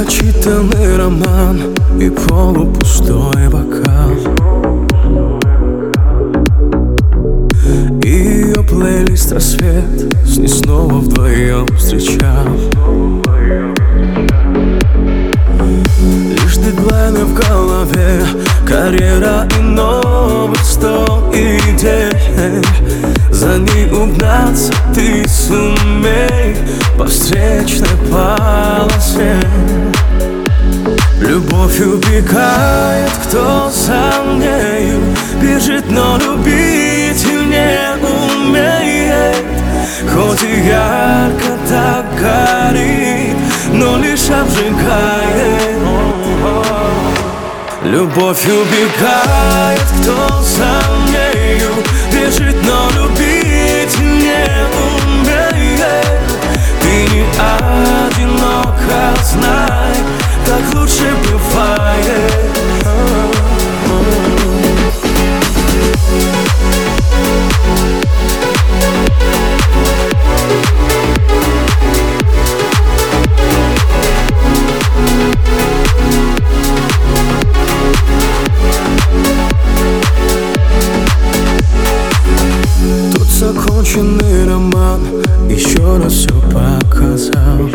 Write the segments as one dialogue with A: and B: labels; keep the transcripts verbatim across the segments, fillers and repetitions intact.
A: Недочитанный роман и полупустой бокал. Ее плейлист «Рассвет» с ней снова вдвоем встречал. Лишь дедлайны в голове, карьера и новых сто идей. За ней угнаться ты сумей по встречной полосе. Любовь убегает, кто за нею бежит, но любить не умеет. Хоть и ярко так горит, но лишь обжигает. Любовь убегает, кто за нею бежит, но любить не умеет. Ты не одинока, знай, так лучше бывает. Тут законченный роман еще раз все показал.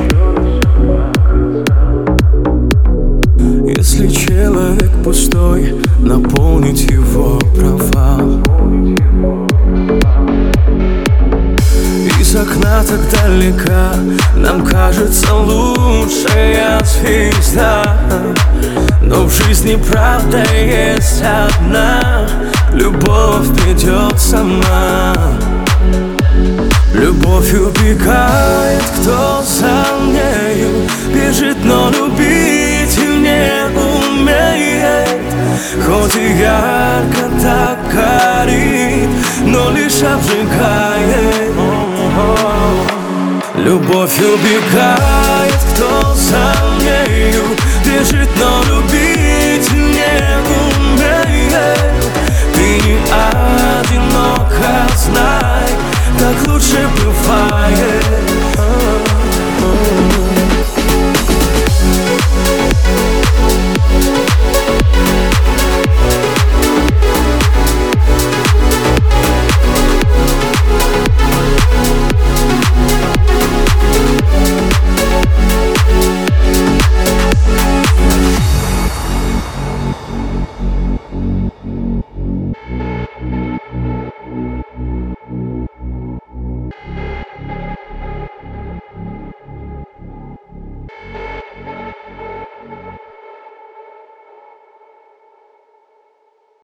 A: Если человек пустой, наполнить его провал. Из окна так далека нам кажется лучшая звезда. Но в жизни правда есть одна: любовь придет сама. Любовь убегает, кто за нею бежит, но любить не умеет. Хоть и ярко так горит, но лишь обжигает. Любовь убегает, кто за нею бежит, но любить не умеет. Ты не одинока, знай,